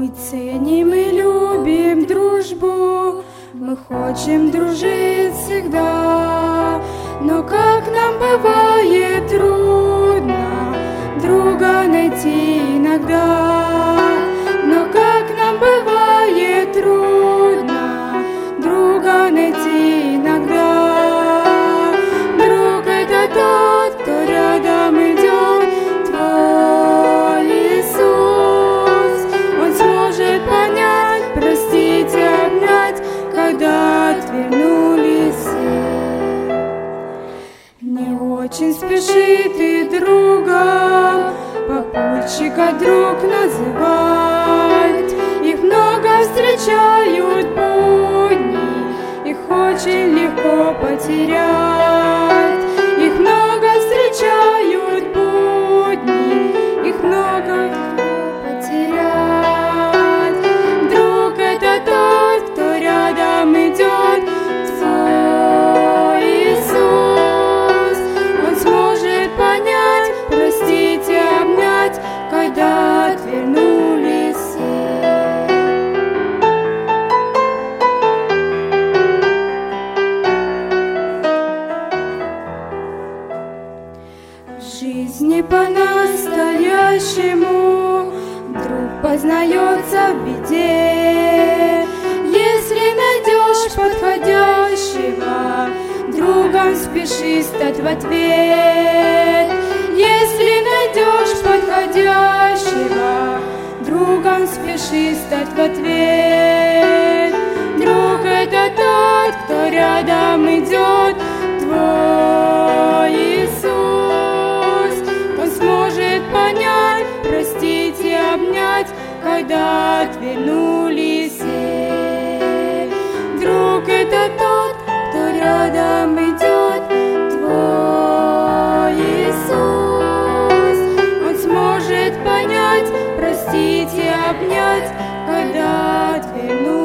Мы ценим и любим дружбу, мы хотим дружить всегда. Но как нам бывает трудно друга найти иногда. Но как нам бывает трудно друга найти иногда. Друг — это тот, кто рядом идет, твой Иисус. Он сможет понять, простить и обнять, когда отвернулись все. Не очень спеши ты друга попутчика друг называть. Их много встречают будни, их очень легко потерять. Их много встречают будни, их много легко потерять. Друг — это тот, кто рядом идет, твой Иисус. Он сможет понять, простить и обнять, когда отвернулись все. В жизни по-настоящему друг познается в беде. Если найдешь подходящего, другом спеши стать в ответ. Если найдешь подходящего, другом спеши стать в ответ. Друг — это тот, кто рядом идет, твой Иисус. Он сможет понять, простить и обнять, когда отвернулись все. Друг — это тот, кто рядом идет, твой Иисус. Он сможет понять, простить и обнять, когда отвернулись.